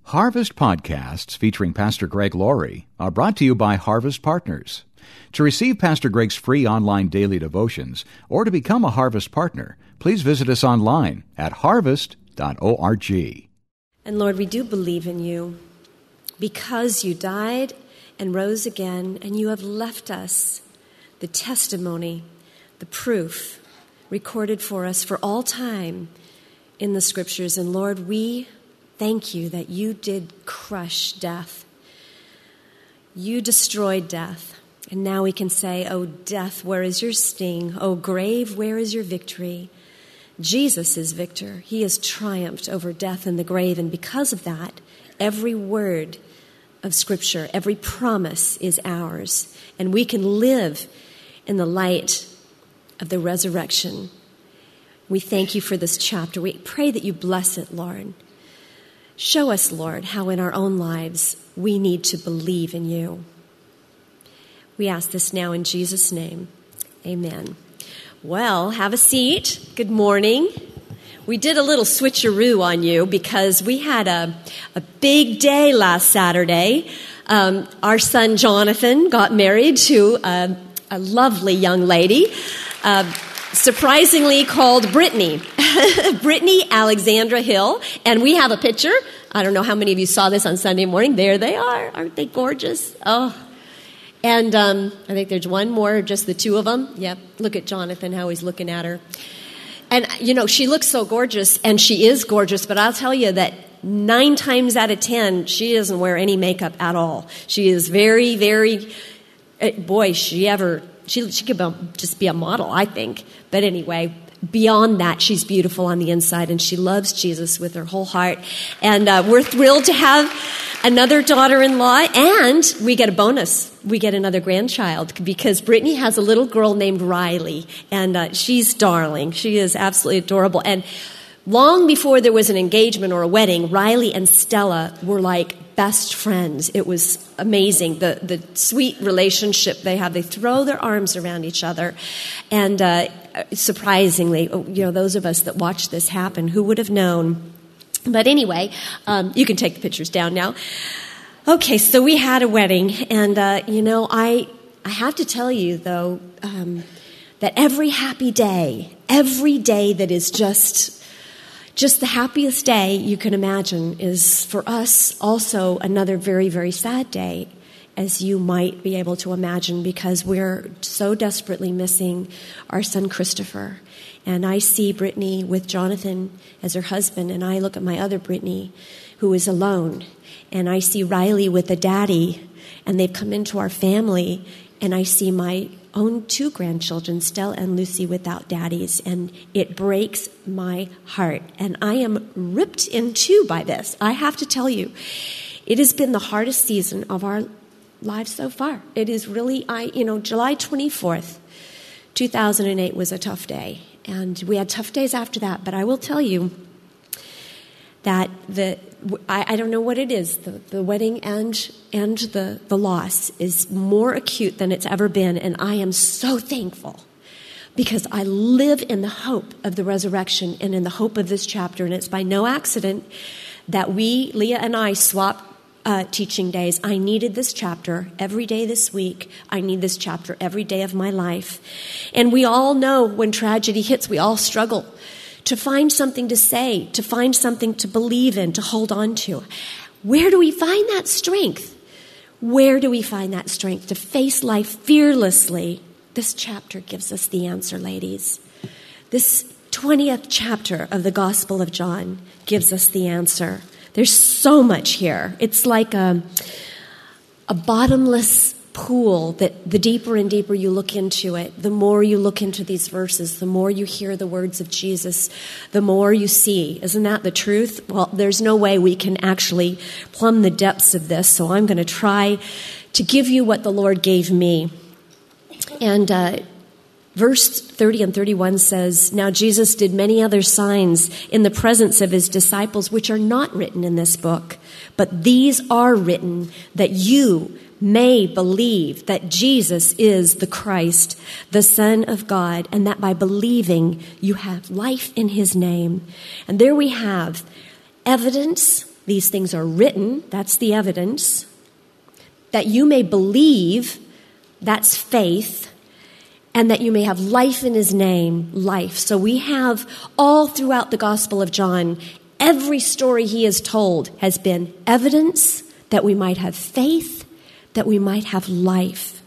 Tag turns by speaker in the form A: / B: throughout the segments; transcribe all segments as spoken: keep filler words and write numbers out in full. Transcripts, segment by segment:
A: Harvest podcasts featuring Pastor Greg Laurie are brought to you by Harvest Partners. To receive Pastor Greg's free online daily devotions or to become a Harvest partner, please visit us online at harvest dot org.
B: And Lord, we do believe in you because you died and rose again, and you have left us the testimony, the proof recorded for us for all time in the Scriptures. And Lord, we thank you that you did crush death. You destroyed death. And now we can say, "Oh, death, where is your sting? Oh, grave, where is your victory?" Jesus is victor. He has triumphed over death and the grave. And because of that, every word of Scripture, every promise is ours. And we can live in the light of the resurrection. We thank you for this chapter. We pray that you bless it, Lord. Show us, Lord, how in our own lives we need to believe in you. We ask this now in Jesus' name. Amen. Well, have a seat. Good morning. We did a little switcheroo on you because we had a, a big day last Saturday. Um, our son Jonathan got married to a, a lovely young lady, uh, surprisingly called Brittany. Brittany Alexandra Hill. And we have a picture. I don't know how many of you saw this on Sunday morning. There they are. Aren't they gorgeous? Oh. And um, I think there's one more, just the two of them. Yep. Look at Jonathan, how he's looking at her. And, you know, she looks so gorgeous, and she is gorgeous, but I'll tell you that nine times out of ten, she doesn't wear any makeup at all. She is very, very, boy, she ever, she, she could just be a model, I think. But anyway, beyond that, she's beautiful on the inside, and she loves Jesus with her whole heart. And uh, we're thrilled to have another daughter-in-law, and we get a bonus. We get another grandchild because Brittany has a little girl named Riley, and uh, she's darling. She is absolutely adorable. And long before there was an engagement or a wedding, Riley and Stella were like best friends. It was amazing, the the sweet relationship they have. They throw their arms around each other. And uh, surprisingly, you know, those of us that watched this happen, who would have known? But anyway, um, you can take the pictures down now. Okay, so we had a wedding, and, uh, you know, I I have to tell you, though, um, that every happy day, every day that is just, just the happiest day you can imagine is, for us, also another very, very sad day, as you might be able to imagine, because we're so desperately missing our son Christopher. And I see Brittany with Jonathan as her husband, and I look at my other Brittany, who is alone. And I see Riley with a daddy, and they've come into our family, and I see my own two grandchildren, Stella and Lucy, without daddies, and it breaks my heart. And I am ripped in two by this. I have to tell you, it has been the hardest season of our lives so far. It is really, I, you know, July twenty-fourth, two thousand eight was a tough day. And we had tough days after that, but I will tell you that the I, I don't know what it is. The, the wedding and and the, the loss is more acute than it's ever been, and I am so thankful because I live in the hope of the resurrection and in the hope of this chapter, and it's by no accident that we, Leah and I, swap Uh, teaching days. I needed this chapter every day this week. I need this chapter every day of my life. And we all know when tragedy hits, we all struggle to find something to say, to find something to believe in, to hold on to. Where do we find that strength? Where do we find that strength to face life fearlessly? This chapter gives us the answer, ladies. This twentieth chapter of the Gospel of John gives us the answer. There's so much here. It's like a, a bottomless pool that the deeper and deeper you look into it, the more you look into these verses, the more you hear the words of Jesus, the more you see. Isn't that the truth? Well, there's no way we can actually plumb the depths of this, so I'm going to try to give you what the Lord gave me. And uh, verse thirty and thirty-one says, "Now Jesus did many other signs in the presence of his disciples, which are not written in this book, but these are written that you may believe that Jesus is the Christ, the Son of God, and that by believing you have life in his name." And there we have evidence These things are written, that's the evidence, that you may believe, that's faith, and that you may have life in his name, life. So we have all throughout the Gospel of John, every story he has told has been evidence that we might have faith, that we might have life.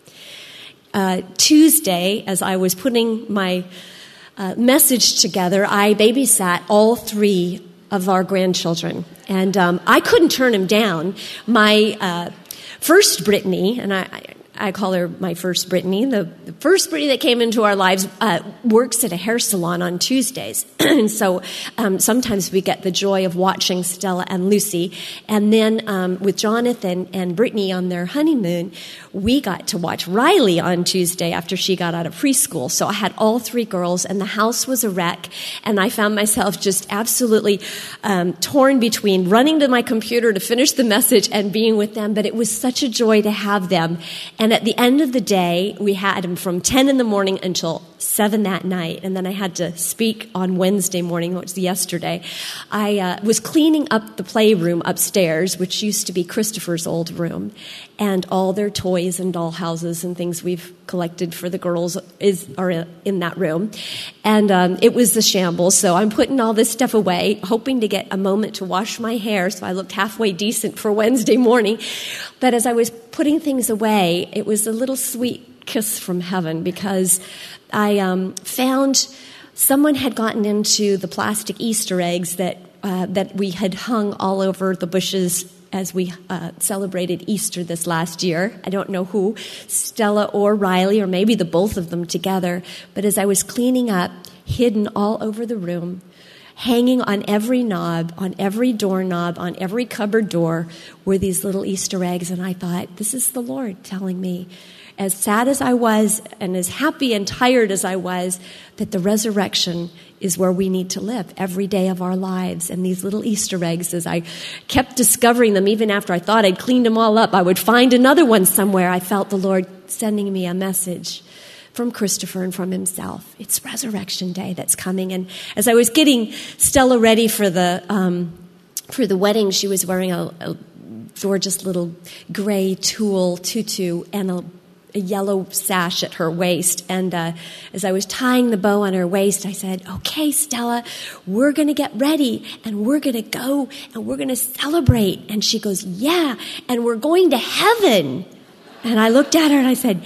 B: Uh, Tuesday, as I was putting my uh, message together, I babysat all three of our grandchildren. And um, I couldn't turn them down. My uh, first Brittany, and I... I I call her my first Brittany. The, the first Brittany that came into our lives uh, works at a hair salon on Tuesdays. And so um, sometimes we get the joy of watching Stella and Lucy. And then um, with Jonathan and Brittany on their honeymoon, we got to watch Riley on Tuesday after she got out of preschool. So I had all three girls, and the house was a wreck. And I found myself just absolutely um, torn between running to my computer to finish the message and being with them. But it was such a joy to have them. And at the end of the day, we had them from ten in the morning until seven that night. And then I had to speak on Wednesday morning, which was yesterday. I uh, was cleaning up the playroom upstairs, which used to be Christopher's old room. And all their toys and doll houses and things we've collected for the girls is are in that room. And um, it was the shambles. So I'm putting all this stuff away, hoping to get a moment to wash my hair so I looked halfway decent for Wednesday morning. But as I was putting things away, it was a little sweet kiss from heaven, because I um, found someone had gotten into the plastic Easter eggs that uh, that we had hung all over the bushes as we uh, celebrated Easter this last year. I don't know who, Stella or Riley, or maybe the both of them together. But as I was cleaning up, hidden all over the room, hanging on every knob, on every doorknob, on every cupboard door, were these little Easter eggs. And I thought, this is the Lord telling me, as sad as I was and as happy and tired as I was, that the resurrection is where we need to live every day of our lives. And these little Easter eggs, as I kept discovering them, even after I thought I'd cleaned them all up, I would find another one somewhere. I felt the Lord sending me a message from Christopher and from himself. It's Resurrection Day that's coming. And as I was getting Stella ready for the um, for the wedding, she was wearing a, a gorgeous little gray tulle tutu and a a yellow sash at her waist. And uh, as I was tying the bow on her waist, I said, okay, Stella, we're going to get ready and we're going to go and we're going to celebrate. And she goes, yeah, and we're going to heaven. And I looked at her and I said,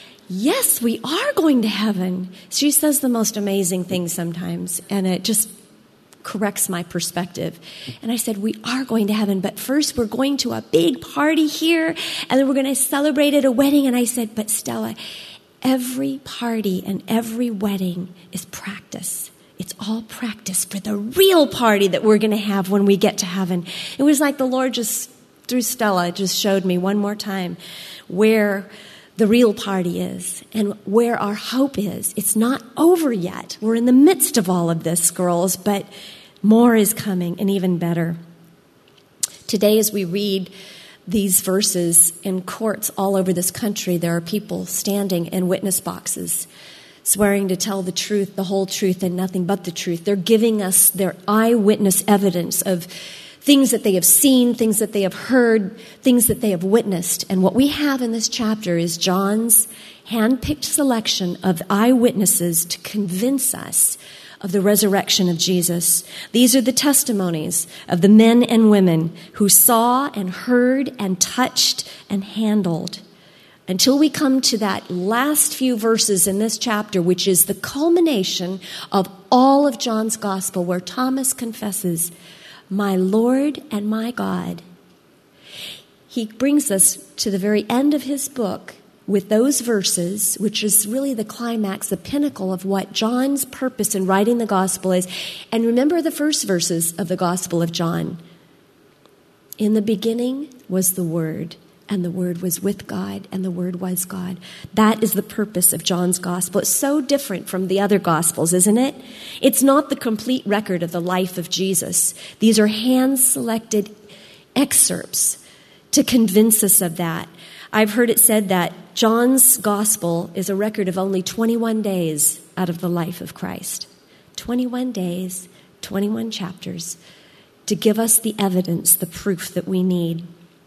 B: yes, we are going to heaven. She says the most amazing things sometimes, and it just corrects my perspective. And I said, we are going to heaven, but first we're going to a big party here, and then we're going to celebrate at a wedding. And I said, but Stella, every party and every wedding is practice. It's all practice for the real party that we're going to have when we get to heaven. It was like the Lord just, through Stella, just showed me one more time where the real party is and where our hope is. It's not over yet. We're in the midst of all of this, girls, but more is coming, and even better. Today, as we read these verses in courts all over this country, there are people standing in witness boxes, swearing to tell the truth, the whole truth, and nothing but the truth. They're giving us their eyewitness evidence of things that they have seen, things that they have heard, things that they have witnessed. And what we have in this chapter is John's hand-picked selection of eyewitnesses to convince us of the resurrection of Jesus. These are the testimonies of the men and women who saw and heard and touched and handled. Until we come to that last few verses in this chapter, which is the culmination of all of John's gospel, where Thomas confesses, my Lord and my God. He brings us to the very end of his book with those verses, which is really the climax, the pinnacle of what John's purpose in writing the gospel is. And remember the first verses of the Gospel of John. In the beginning was the Word, and the Word was with God, and the Word was God. That is the purpose of John's gospel. It's so different from the other gospels, isn't it? It's not the complete record of the life of Jesus. These are hand-selected excerpts to convince us of that. I've heard it said that John's gospel is a record of only twenty-one days out of the life of Christ. twenty-one days, twenty-one chapters. to give us the evidence, the proof that we need.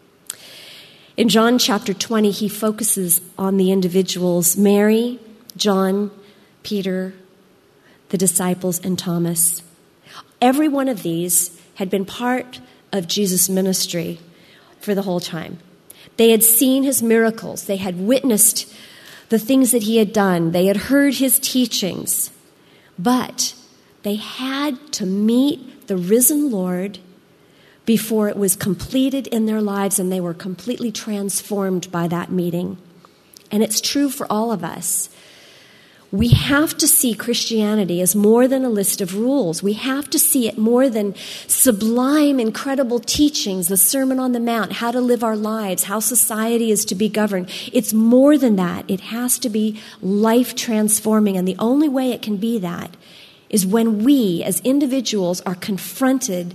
B: In John chapter twenty, he focuses on the individuals, Mary, John, Peter, the disciples, and Thomas. Every one of these had been part of Jesus' ministry for the whole time. They had seen his miracles. They had witnessed the things that he had done. They had heard his teachings. But they had to meet the risen Lord before it was completed in their lives, and they were completely transformed by that meeting. And it's true for all of us. We have to see Christianity as more than a list of rules. We have to see it more than sublime, incredible teachings, the Sermon on the Mount, how to live our lives, how society is to be governed. It's more than that. It has to be life-transforming, and the only way it can be that is when we, as individuals, are confronted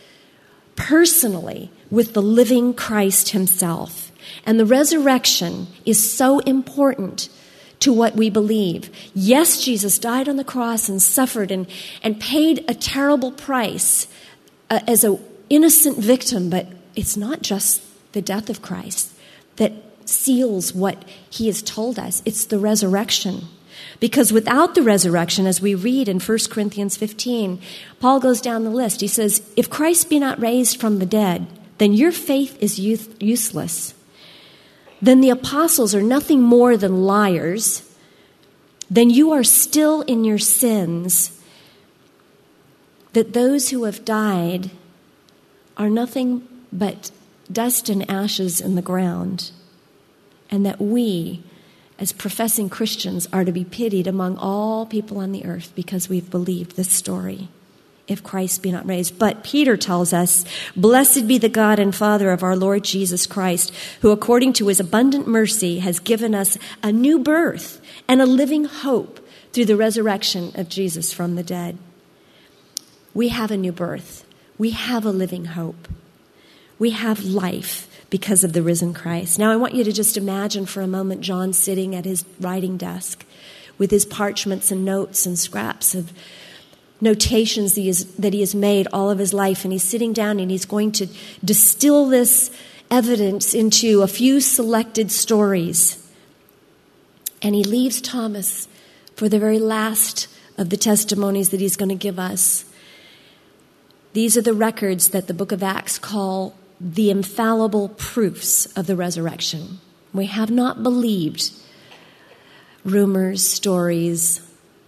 B: personally with the living Christ himself. And the resurrection is so important to what we believe. Yes, Jesus died on the cross and suffered and, and paid a terrible price uh, as an innocent victim, but it's not just the death of Christ that seals what he has told us. It's the resurrection. Because without the resurrection, as we read in First Corinthians fifteen, Paul goes down the list. He says, if Christ be not raised from the dead, then your faith is use- useless. Then the apostles are nothing more than liars. Then you are still in your sins. That those who have died are nothing but dust and ashes in the ground. And that we, as professing Christians, are to be pitied among all people on the earth because we've believed this story, if Christ be not raised. But Peter tells us, blessed be the God and Father of our Lord Jesus Christ, who according to his abundant mercy has given us a new birth and a living hope through the resurrection of Jesus from the dead. We have a new birth. We have a living hope. We have life because of the risen Christ. Now I want you to just imagine for a moment John sitting at his writing desk with his parchments and notes and scraps of notations that he, has, that he has made all of his life, and he's sitting down and he's going to distill this evidence into a few selected stories. And he leaves Thomas for the very last of the testimonies that he's going to give us. These are the records that the book of Acts call the infallible proofs of the resurrection. We have not believed rumors, stories,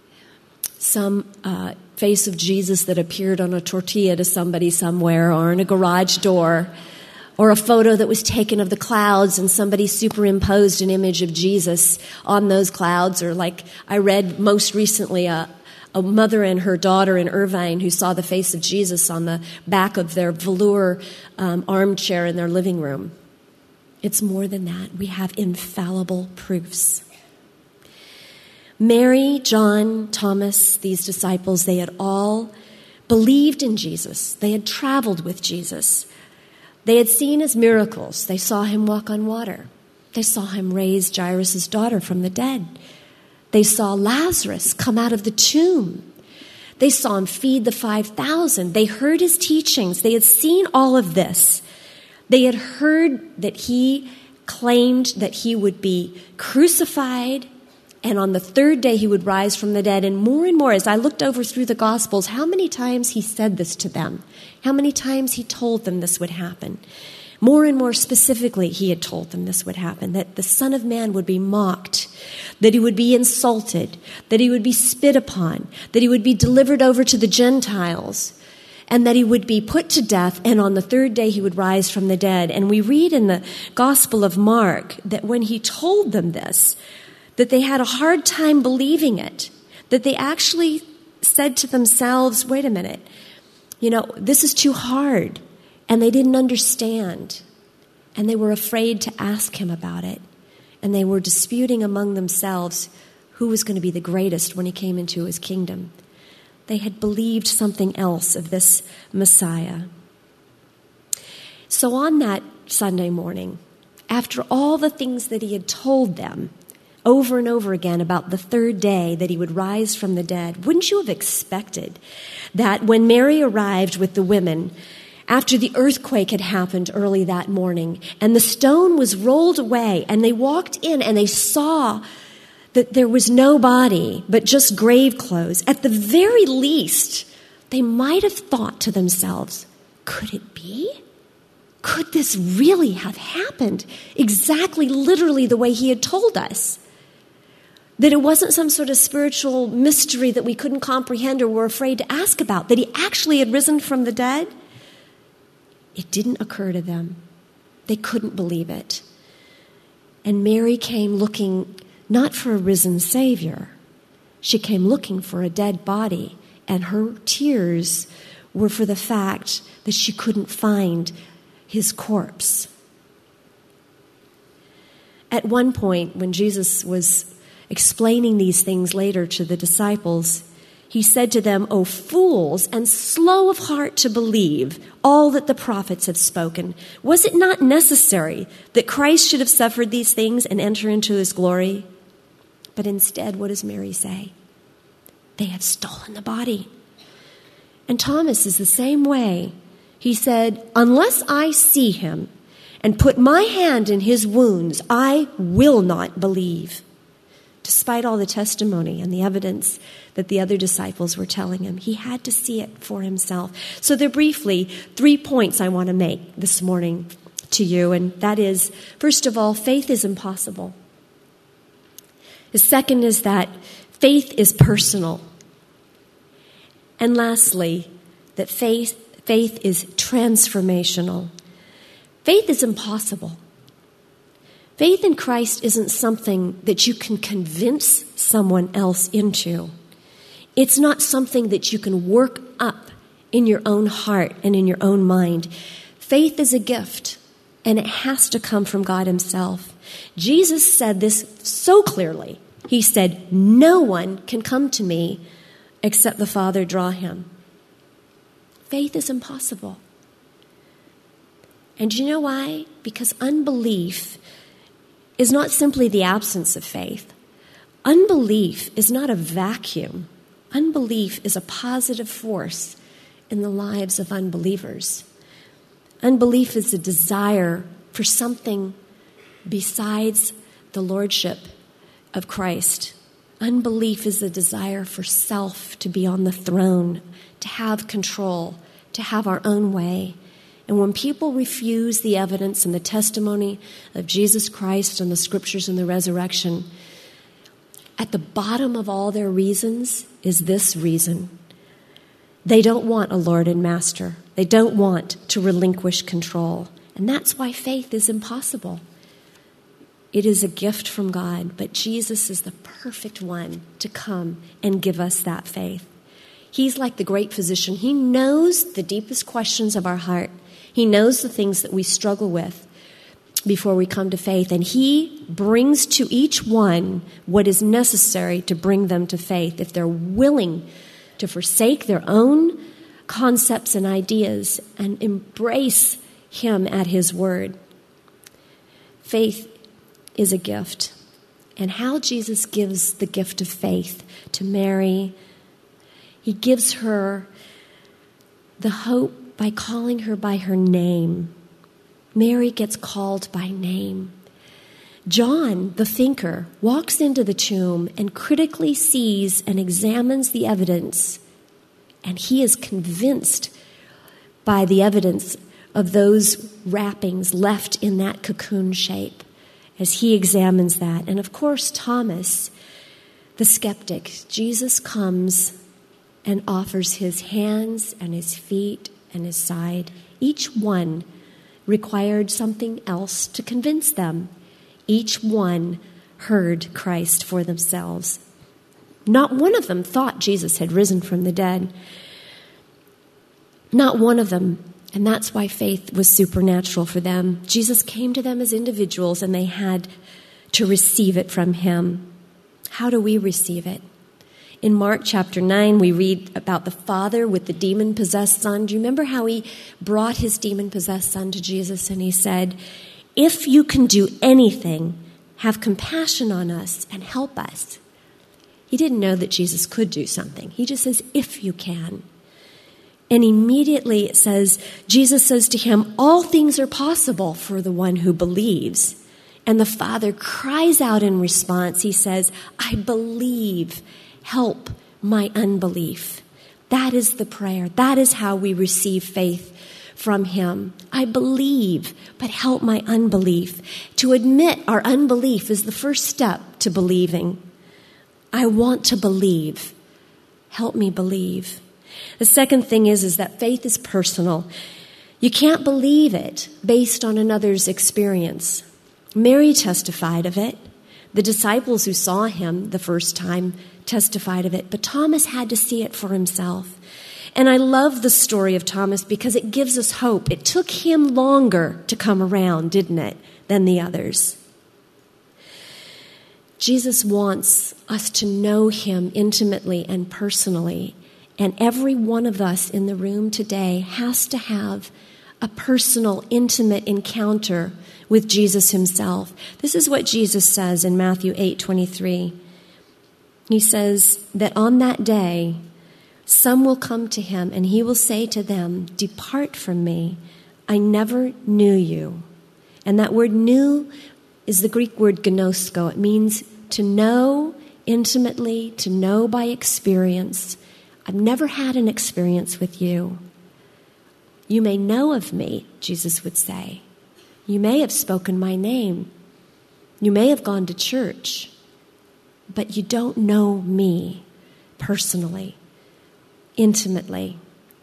B: some uh, face of Jesus that appeared on a tortilla to somebody somewhere, or in a garage door, or a photo that was taken of the clouds and somebody superimposed an image of Jesus on those clouds, or like I read most recently a, a mother and her daughter in Irvine who saw the face of Jesus on the back of their velour um, armchair in their living room. It's more than that. We have infallible proofs. Mary, John, Thomas, these disciples, they had all believed in Jesus. They had traveled with Jesus. They had seen his miracles. They saw him walk on water. They saw him raise Jairus' daughter from the dead. They saw Lazarus come out of the tomb. They saw him feed the five thousand. They heard his teachings. They had seen all of this. They had heard that he claimed that he would be crucified, and on the third day he would rise from the dead. And more and more, as I looked over through the Gospels, how many times he said this to them? How many times he told them this would happen? More and more specifically, he had told them this would happen, that the Son of Man would be mocked, that he would be insulted, that he would be spit upon, that he would be delivered over to the Gentiles, and that he would be put to death, and on the third day he would rise from the dead. And we read in the Gospel of Mark that when he told them this, that they had a hard time believing it, that they actually said to themselves, wait a minute, you know, this is too hard. And they didn't understand. And they were afraid to ask him about it. And they were disputing among themselves who was going to be the greatest when he came into his kingdom. They had believed something else of this Messiah. So on that Sunday morning, after all the things that he had told them over and over again about the third day that he would rise from the dead, wouldn't you have expected that when Mary arrived with the women after the earthquake had happened early that morning, and the stone was rolled away, and they walked in and they saw that there was no body, but just grave clothes. At the very least, they might have thought to themselves, could it be? Could this really have happened exactly, literally the way he had told us? That it wasn't some sort of spiritual mystery that we couldn't comprehend or were afraid to ask about, that he actually had risen from the dead? It didn't occur to them. They couldn't believe it. And Mary came looking not for a risen Savior. She came looking for a dead body, and her tears were for the fact that she couldn't find his corpse. At one point, when Jesus was explaining these things later to the disciples, he said to them, "O fools, and slow of heart to believe all that the prophets have spoken. Was it not necessary that Christ should have suffered these things and enter into his glory?" But instead, what does Mary say? They have stolen the body. And Thomas is the same way. He said, "Unless I see him and put my hand in his wounds, I will not believe." Despite all the testimony and the evidence that the other disciples were telling him, he had to see it for himself. So there are briefly three points I want to make this morning to you, and that is, first of all, faith is impossible. The second is that faith is personal. And lastly, that faith, faith is transformational. Faith is impossible. Faith in Christ isn't something that you can convince someone else into. It's not something that you can work up in your own heart and in your own mind. Faith is a gift, and it has to come from God himself. Jesus said this so clearly. He said, "No one can come to me except the Father draw him." Faith is impossible. And do you know why? Because unbelief is not simply the absence of faith. Unbelief is not a vacuum. Unbelief is a positive force in the lives of unbelievers. Unbelief is a desire for something besides the lordship of Christ. Unbelief is a desire for self to be on the throne, to have control, to have our own way. And when people refuse the evidence and the testimony of Jesus Christ and the scriptures and the resurrection, at the bottom of all their reasons is this reason. They don't want a Lord and Master. They don't want to relinquish control. And that's why faith is impossible. It is a gift from God, but Jesus is the perfect one to come and give us that faith. He's like the great physician. He knows the deepest questions of our heart. He knows the things that we struggle with before we come to faith, and he brings to each one what is necessary to bring them to faith if they're willing to forsake their own concepts and ideas and embrace him at his word. Faith is a gift. And how Jesus gives the gift of faith to Mary, he gives her the hope by calling her by her name. Mary gets called by name. John, the thinker, walks into the tomb and critically sees and examines the evidence, and he is convinced by the evidence of those wrappings left in that cocoon shape as he examines that. And of course, Thomas, the skeptic, Jesus comes and offers his hands and his feet and his side. Each one required something else to convince them. Each one heard Christ for themselves. Not one of them thought Jesus had risen from the dead. Not one of them. And that's why faith was supernatural for them. Jesus came to them as individuals, and they had to receive it from him. How do we receive it? In Mark chapter nine, we read about the father with the demon-possessed son. Do you remember how he brought his demon-possessed son to Jesus, and he said, "If you can do anything, have compassion on us and help us." He didn't know that Jesus could do something. He just says, "If you can." And immediately it says, Jesus says to him, all things are possible for the one who believes. And the Father cries out in response. He says, I believe. Help my unbelief. That is the prayer. That is how we receive faith from him. I believe, but help my unbelief. To admit our unbelief is the first step to believing. I want to believe. Help me believe. The second thing is, is that faith is personal. You can't believe it based on another's experience. Mary testified of it. The disciples who saw him the first time testified of it, but Thomas had to see it for himself. And I love the story of Thomas because it gives us hope. It took him longer to come around, didn't it, than the others. Jesus wants us to know him intimately and personally. And every one of us in the room today has to have a personal, intimate encounter with Jesus himself. This is what Jesus says in Matthew eight twenty-three. He says that on that day, some will come to him and he will say to them, depart from me, I never knew you. And that word knew is the Greek word gnosko. It means to know intimately, to know by experience. I've never had an experience with you. You may know of me, Jesus would say. You may have spoken my name. You may have gone to church, but you don't know me personally, intimately.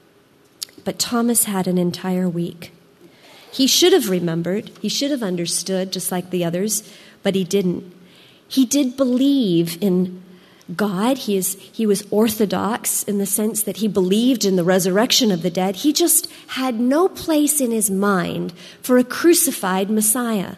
B: But Thomas had an entire week. He should have remembered. He should have understood, just like the others, but he didn't. He did believe in God. He is, he was orthodox in the sense that he believed in the resurrection of the dead. He just had no place in his mind for a crucified Messiah.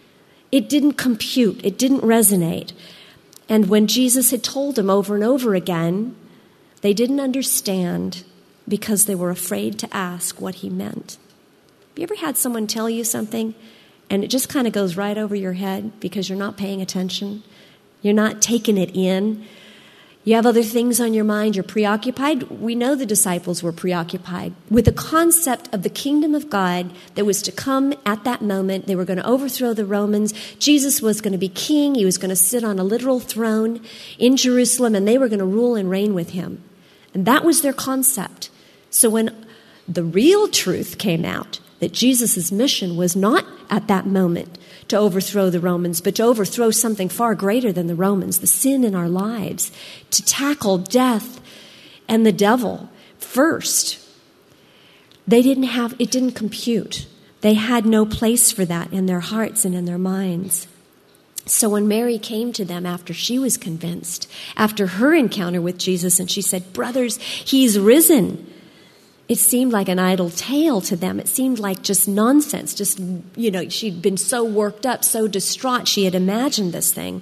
B: It didn't compute. It didn't resonate. And when Jesus had told him over and over again, they didn't understand because they were afraid to ask what he meant. Have you ever had someone tell you something and it just kind of goes right over your head because you're not paying attention? You're not taking it in. You have other things on your mind. You're preoccupied. We know the disciples were preoccupied with the concept of the kingdom of God that was to come at that moment. They were going to overthrow the Romans. Jesus was going to be king. He was going to sit on a literal throne in Jerusalem, and they were going to rule and reign with him. And that was their concept. So when the real truth came out, that Jesus' mission was not at that moment to overthrow the Romans, but to overthrow something far greater than the Romans, the sin in our lives, to tackle death and the devil first. They didn't have, it didn't compute. They had no place for that in their hearts and in their minds. So when Mary came to them after she was convinced, after her encounter with Jesus, and she said, brothers, he's risen. It seemed like an idle tale to them. It seemed like just nonsense. Just, you know, she'd been so worked up, so distraught, she had imagined this thing.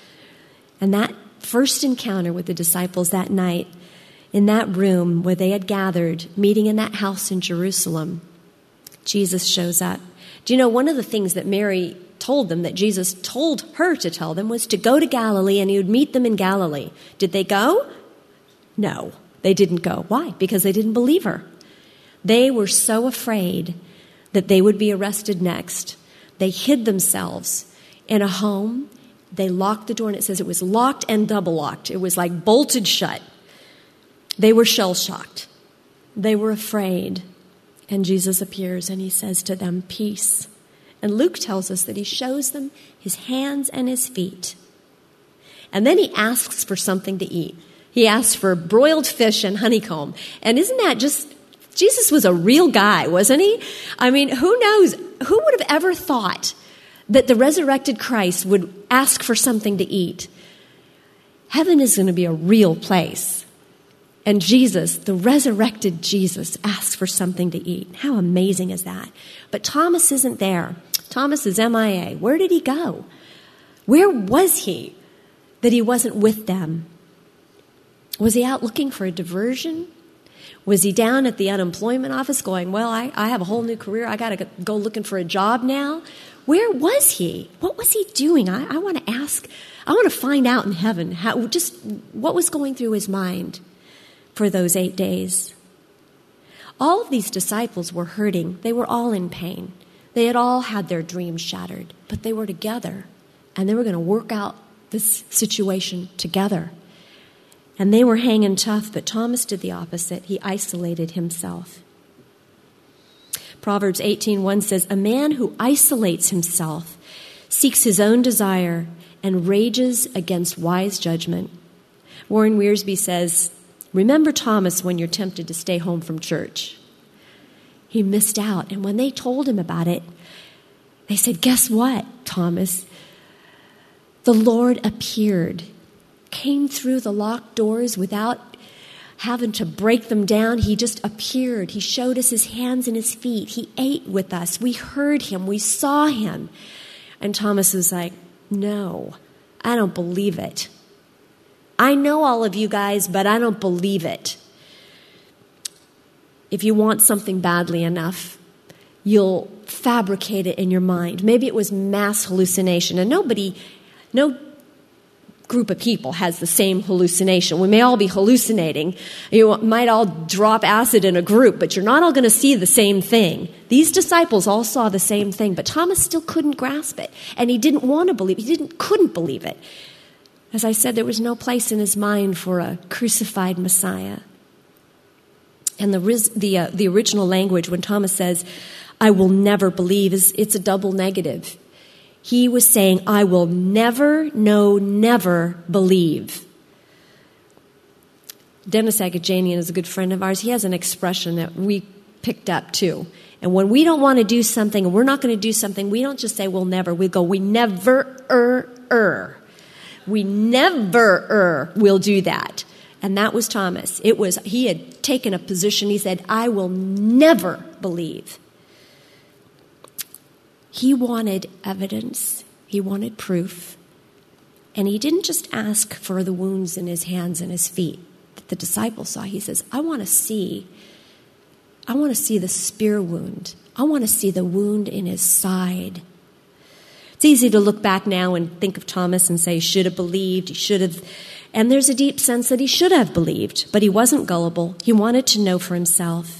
B: And that first encounter with the disciples that night, in that room where they had gathered, meeting in that house in Jerusalem, Jesus shows up. Do you know, one of the things that Mary told them, that Jesus told her to tell them, was to go to Galilee and he would meet them in Galilee. Did they go? No, they didn't go. Why? Because they didn't believe her. They were so afraid that they would be arrested next. They hid themselves in a home. They locked the door, and it says it was locked and double locked. It was like bolted shut. They were shell-shocked. They were afraid. And Jesus appears and he says to them, peace. And Luke tells us that he shows them his hands and his feet. And then he asks for something to eat. He asks for broiled fish and honeycomb. And isn't that just... Jesus was a real guy, wasn't he? I mean, who knows? Who would have ever thought that the resurrected Christ would ask for something to eat? Heaven is going to be a real place. And Jesus, the resurrected Jesus, asks for something to eat. How amazing is that? But Thomas isn't there. Thomas is M I A. Where did he go? Where was he that he wasn't with them? Was he out looking for a diversion? Was he down at the unemployment office going, well, I, I have a whole new career. I got to go looking for a job now. Where was he? What was he doing? I, I want to ask. I want to find out in heaven how, just what was going through his mind for those eight days. All of these disciples were hurting. They were all in pain. They had all had their dreams shattered, but they were together, and they were going to work out this situation together. And they were hanging tough, but Thomas did the opposite. He isolated himself. Proverbs eighteen one says, "A man who isolates himself seeks his own desire and rages against wise judgment." Warren Wiersbe says, "Remember Thomas when you're tempted to stay home from church." He missed out. And when they told him about it, they said, "Guess what, Thomas? The Lord appeared, came through the locked doors without having to break them down. He just appeared. He showed us his hands and his feet. He ate with us. We heard him. We saw him." And Thomas was like, "No, I don't believe it. I know all of you guys, but I don't believe it." If you want something badly enough, you'll fabricate it in your mind. Maybe it was mass hallucination, and nobody, no group of people has the same hallucination. We may all be hallucinating. You might all drop acid in a group, but you're not all going to see the same thing. These disciples all saw the same thing, but Thomas still couldn't grasp it, and he didn't want to believe it. He didn't, couldn't believe it. As I said, there was no place in his mind for a crucified Messiah. And the the uh, the original language, when Thomas says, "I will never believe," is it's a double negative. He was saying, "I will never, no, never believe." Dennis Agajanian is a good friend of ours. He has an expression that we picked up too. And when we don't want to do something, and we're not going to do something, we don't just say, "We'll never." We go, "We never, er, er. We never, er, will do that." And that was Thomas. It was, he had taken a position. He said, "I will never believe." He wanted evidence. He wanted proof. And he didn't just ask for the wounds in his hands and his feet that the disciples saw. He says, I want to see, I want to see the spear wound. I want to see the wound in his side. It's easy to look back now and think of Thomas and say, he should have believed, he should have. And there's a deep sense that he should have believed, but he wasn't gullible. He wanted to know for himself.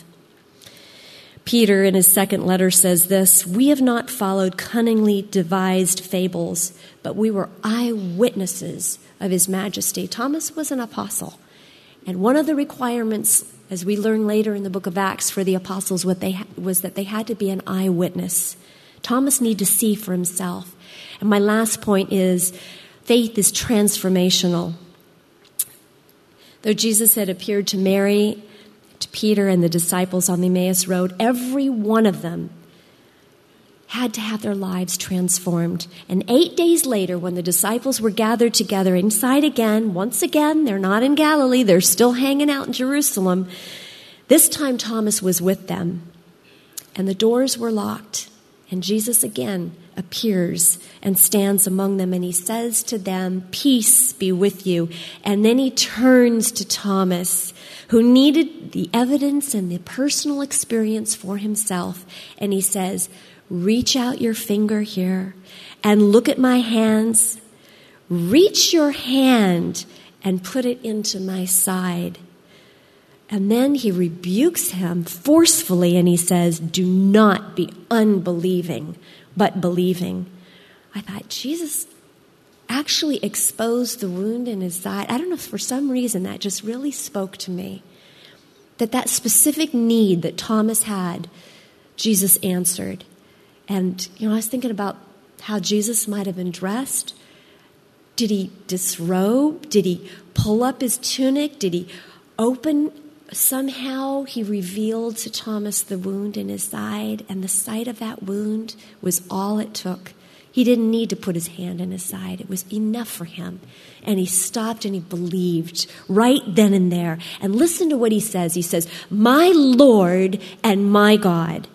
B: Peter, in his second letter, says this, "We have not followed cunningly devised fables, but we were eyewitnesses of his majesty." Thomas was an apostle. And one of the requirements, as we learn later in the book of Acts, for the apostles what they ha- was that they had to be an eyewitness. Thomas needed to see for himself. And my last point is, faith is transformational. Though Jesus had appeared to Mary, to Peter, and the disciples on the Emmaus Road, every one of them had to have their lives transformed. And eight days later, when the disciples were gathered together inside again, once again, they're not in Galilee, they're still hanging out in Jerusalem. This time Thomas was with them, and the doors were locked. And Jesus again appears and stands among them, and he says to them, "Peace be with you." And then he turns to Thomas, who needed the evidence and the personal experience for himself, and he says, "Reach out your finger here and look at my hands. Reach your hand and put it into my side." And then he rebukes him forcefully, and he says, "Do not be unbelieving, but believing." I thought, Jesus actually exposed the wound in his side. I don't know, for some reason that just really spoke to me. That that specific need that Thomas had, Jesus answered. And, you know, I was thinking about how Jesus might have been dressed. Did he disrobe? Did he pull up his tunic? Did he open? Somehow he revealed to Thomas the wound in his side, and the sight of that wound was all it took. He didn't need to put his hand in his side. It was enough for him. And he stopped and he believed right then and there. And listen to what he says. He says, "My Lord and my God."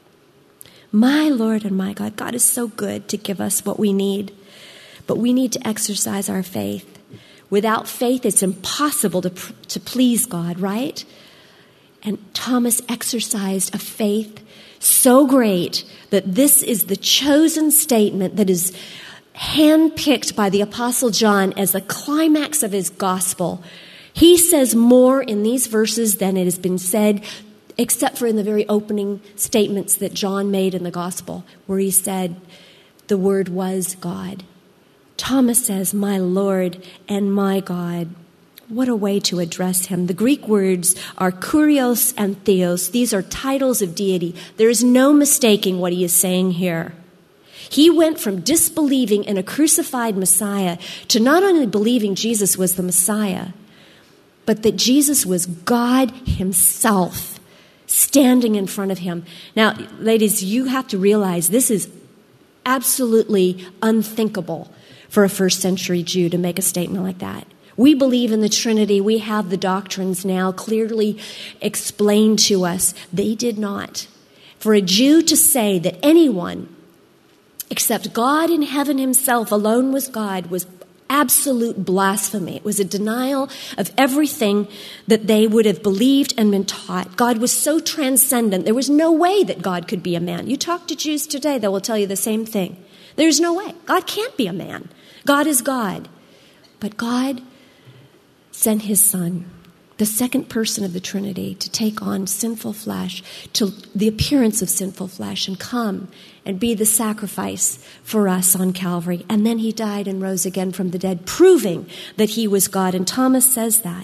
B: My Lord and my God. God is so good to give us what we need. But we need to exercise our faith. Without faith, it's impossible to, to please God, right? And Thomas exercised a faith so great that this is the chosen statement that is handpicked by the Apostle John as the climax of his gospel. He says more in these verses than it has been said except for in the very opening statements that John made in the gospel, where he said, the Word was God. Thomas says, my Lord and my God. What a way to address him. The Greek words are kurios and theos. These are titles of deity. There is no mistaking what he is saying here. He went from disbelieving in a crucified Messiah to not only believing Jesus was the Messiah, but that Jesus was God himself standing in front of him. Now, ladies, you have to realize this is absolutely unthinkable for a first century Jew to make a statement like that. We believe in the Trinity. We have the doctrines now clearly explained to us. They did not. For a Jew to say that anyone except God in heaven himself alone was God was absolute blasphemy. It was a denial of everything that they would have believed and been taught. God was so transcendent. There was no way that God could be a man. You talk to Jews today, they will tell you the same thing. There's no way. God can't be a man. God is God. But God sent his Son, the second person of the Trinity, to take on sinful flesh, to the appearance of sinful flesh, and come and be the sacrifice for us on Calvary. And then he died and rose again from the dead, proving that he was God. And Thomas says that.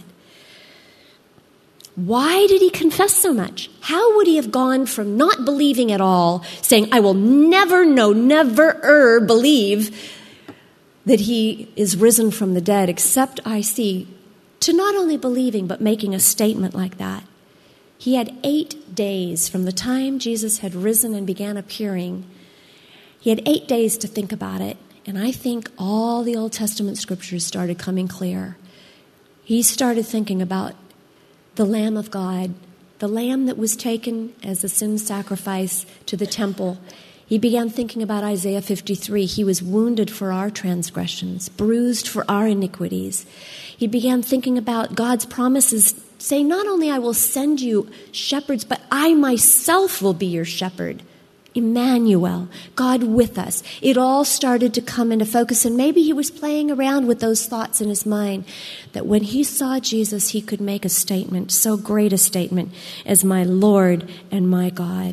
B: Why did he confess so much? How would he have gone from not believing at all, saying, I will never, no, never er believe that he is risen from the dead, except I see, to not only believing, but making a statement like that? He had eight days from the time Jesus had risen and began appearing. He had eight days to think about it. And I think all the Old Testament scriptures started coming clear. He started thinking about the Lamb of God, the Lamb that was taken as a sin sacrifice to the temple. He began thinking about Isaiah fifty-three. He was wounded for our transgressions, bruised for our iniquities. He began thinking about God's promises, saying, not only I will send you shepherds, but I myself will be your shepherd. Emmanuel, God with us. It all started to come into focus, and maybe he was playing around with those thoughts in his mind, that when he saw Jesus, he could make a statement, so great a statement, as my Lord and my God.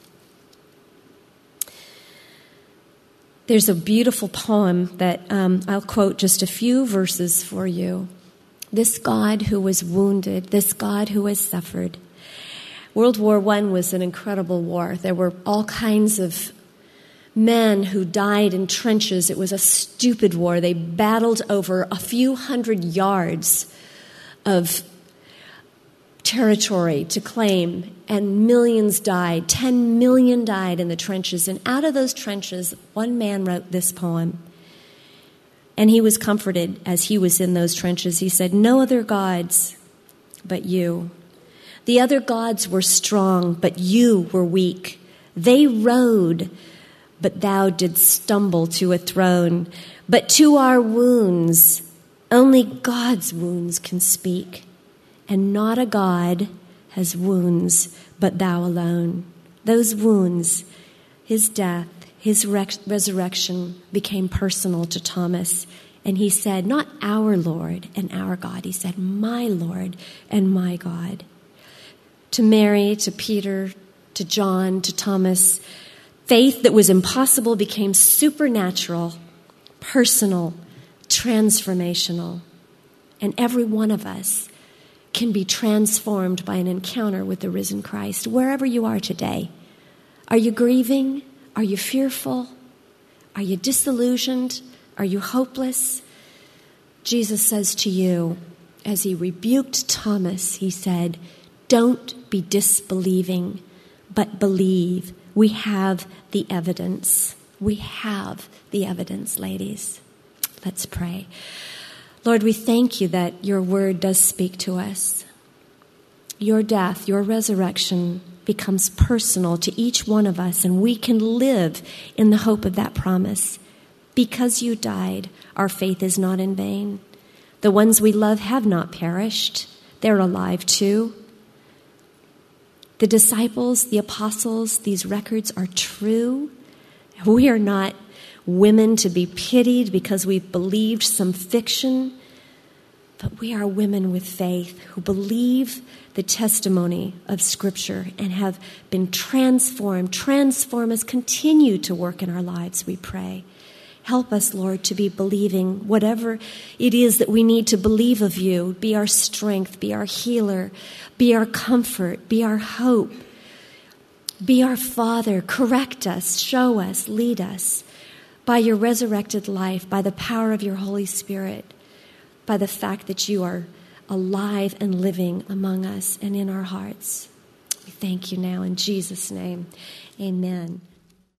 B: There's a beautiful poem that um, I'll quote just a few verses for you. This God who was wounded, this God who has suffered. World War One was an incredible war. There were all kinds of men who died in trenches. It was a stupid war. They battled over a few hundred yards of territory to claim, and millions died. Ten million died in the trenches. And out of those trenches, one man wrote this poem. And he was comforted as he was in those trenches. He said, no other gods but you. The other gods were strong, but you were weak. They rode, but thou didst stumble to a throne. But to our wounds, only God's wounds can speak. And not a God has wounds, but thou alone. Those wounds, his death, his resurrection became personal to Thomas. And he said, not our Lord and our God. He said, my Lord and my God. To Mary, to Peter, to John, to Thomas, faith that was impossible became supernatural, personal, transformational. And every one of us can be transformed by an encounter with the risen Christ, wherever you are today. Are you grieving? Are you fearful? Are you disillusioned? Are you hopeless? Jesus says to you, as he rebuked Thomas, he said, don't be disbelieving, but believe. We have the evidence. We have the evidence, ladies. Let's pray. Lord, we thank you that your word does speak to us. Your death, your resurrection becomes personal to each one of us, and we can live in the hope of that promise. Because you died, our faith is not in vain. The ones we love have not perished. They're alive too. The disciples, the apostles, these records are true. We are not women to be pitied because we've believed some fiction, but we are women with faith who believe the testimony of Scripture and have been transformed. Transform us, continue to work in our lives, we pray. Help us, Lord, to be believing whatever it is that we need to believe of you. Be our strength, be our healer, be our comfort, be our hope. Be our Father. Correct us, show us, lead us by your resurrected life, by the power of your Holy Spirit, by the fact that you are alive and living among us and in our hearts. We thank you now in Jesus' name. Amen.